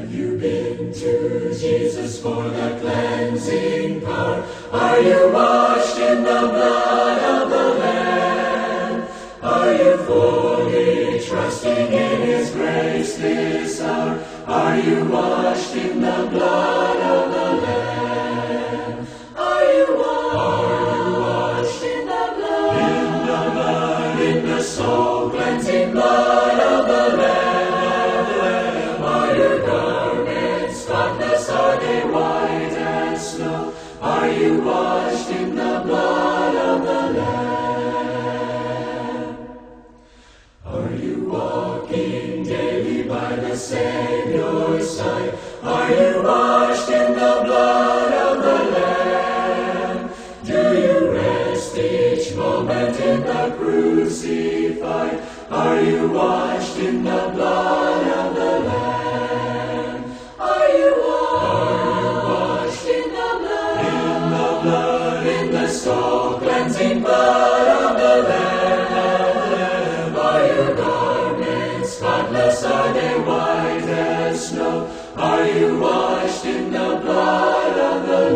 You've been to Jesus for the cleansing power. Are you washed in the blood of the Lamb? Are you fully trusting in His grace this hour? Are you washed in the blood of the Lamb? Are you washed in the blood? In the blood, in the soul cleansing blood of the Lamb. Are your garments spotless? Are they white as snow? Are you washed in the blood of the Lamb? Are you walking daily by the Savior's side? Are you washed in the blood of the Lamb? Do you rest each moment in the crucified? Are you washed in the blood of the Lamb? Are you washed in the blood? In the blood, in the soul cleansing blood of the Lamb. Are your garments spotless? Are they white as snow? Are you washed in the blood of the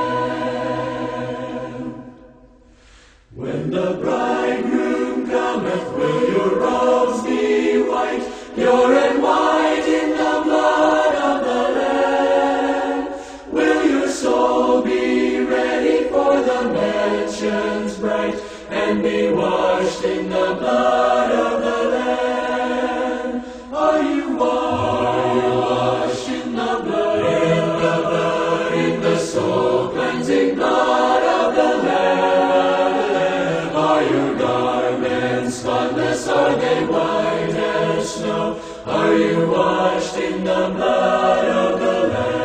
Lamb? When the bridegroom cometh, will your robes be white, pure and white in the blood of the Lamb? Will your soul be ready for the mansions bright, and be washed in the blood of the Lamb? Are you washed in the blood? In the blood, in the soul cleansing blood of the Lamb. Are your garments spotless? Are they white as snow? Are you washed in the blood of the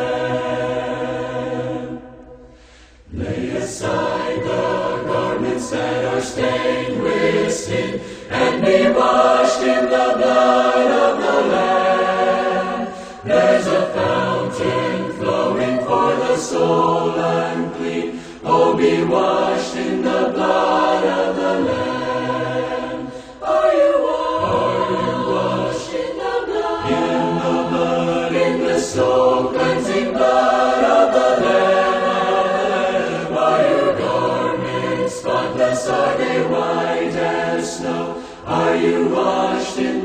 Lamb? Lay aside the garments that are stained with sin, and be washed in the blood of the Lamb. There's a fountain flowing for the soul unclean. Oh, be washed in the blood of the Lamb. Are you washed in the blood? In the blood, in the soul cleansing blood of the Lamb. Are your garments spotless? Are they white as snow? Are you washed in